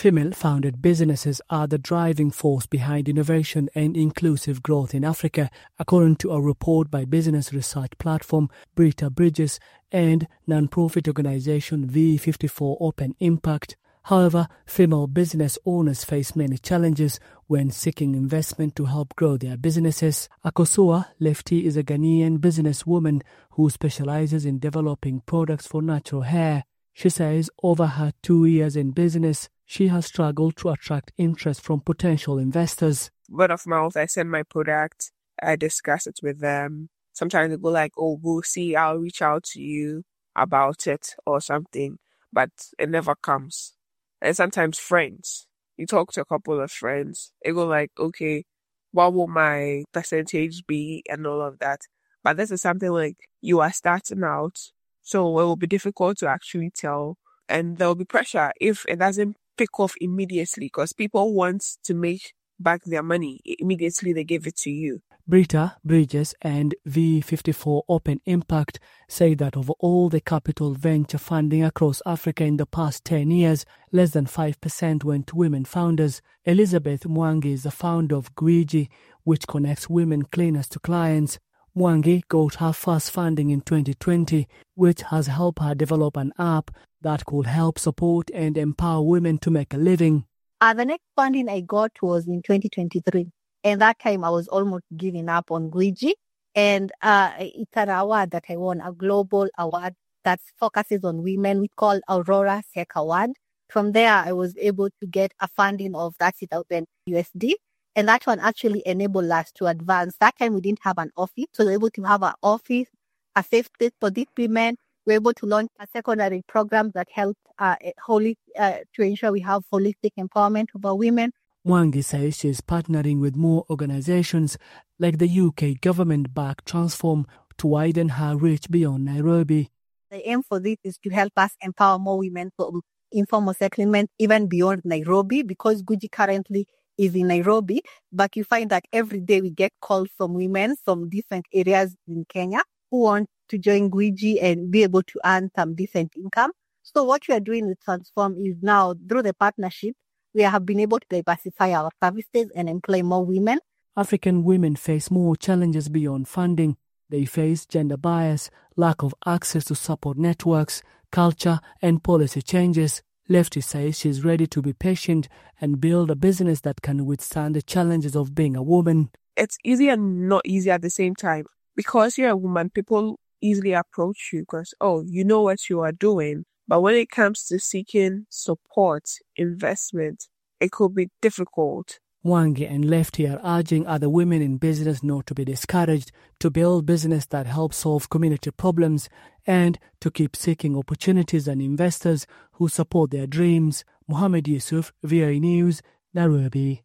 Female-founded businesses are the driving force behind innovation and inclusive growth in Africa, according to a report by business research platform Brita Bridges and non-profit organization V54 Open Impact. However, female business owners face many challenges when seeking investment to help grow their businesses. Akosua Lefty is a Ghanaian businesswoman who specializes in developing products for natural hair. She says over her 2 years in business, she has struggled to attract interest from potential investors. Word of mouth, I send my product, I discuss it with them. Sometimes they go like, oh, we'll see, I'll reach out to you about it or something, but it never comes. And sometimes friends, you talk to a couple of friends, they go like, okay, what will my percentage be and all of that. But this is something like you are starting out, so it will be difficult to actually tell. And there will be pressure if it doesn't pick off immediately because people want to make back their money. Immediately they give it to you. Brita Bridges and V54 Open Impact say that of all the capital venture funding across Africa in the past 10 years, less than 5% went to women founders. Elizabeth Mwangi is the founder of Gwiji, which connects women cleaners to clients. Mwangi got her first funding in 2020, which has helped her develop an app that could help support and empower women to make a living. The next funding I got was in 2023. And that time I was almost giving up on Gwiji. And it's an award that I won, a global award that focuses on women. We call Aurora Tech Award. From there, I was able to get a funding of $30,000 USD. And that one actually enabled us to advance. That time we didn't have an office. So we were able to have an office, a safe place for these women. We were able to launch a secondary program that helped to ensure we have holistic empowerment of our women. Mwangi says she is partnering with more organizations like the UK government-backed Transform to widen her reach beyond Nairobi. The aim for this is to help us empower more women for informal settlement even beyond Nairobi, because Gwiji currently is in Nairobi, but you find that every day we get calls from women from different areas in Kenya who want to join Gwiji and be able to earn some decent income. So what we are doing with Transform is now, through the partnership, we have been able to diversify our services and employ more women. African women face more challenges beyond funding. They face gender bias, lack of access to support networks, culture, and policy changes. Lefty says she's ready to be patient and build a business that can withstand the challenges of being a woman. It's easy and not easy at the same time. Because you're a woman, people easily approach you because, oh, you know what you are doing. But when it comes to seeking support, investment, it could be difficult. Mwangi and Lefty are urging other women in business not to be discouraged, to build business that helps solve community problems, and to keep seeking opportunities and investors who support their dreams. Mohammed Yusuf, VOA News, Nairobi.